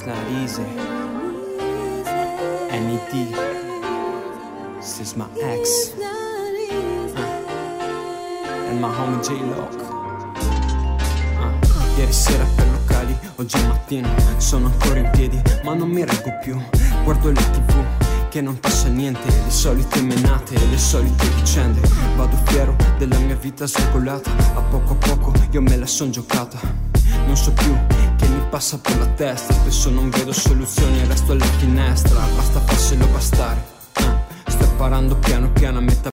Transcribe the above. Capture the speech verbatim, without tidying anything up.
not easy. N E D, this is my ex, uh, and my homie J-Lock. uh, Ieri sera per locali, oggi è mattino, sono ancora in piedi, ma non mi reggo più. Guardo le tv, che non passa niente, le solite menate, le solite vicende. Vado fiero della mia vita sregolata, a poco a poco io me la son giocata. Non so più che mi passa per la testa, spesso non vedo soluzioni e resto alla finestra. Basta farselo bastare, uh, sto imparando piano piano a metà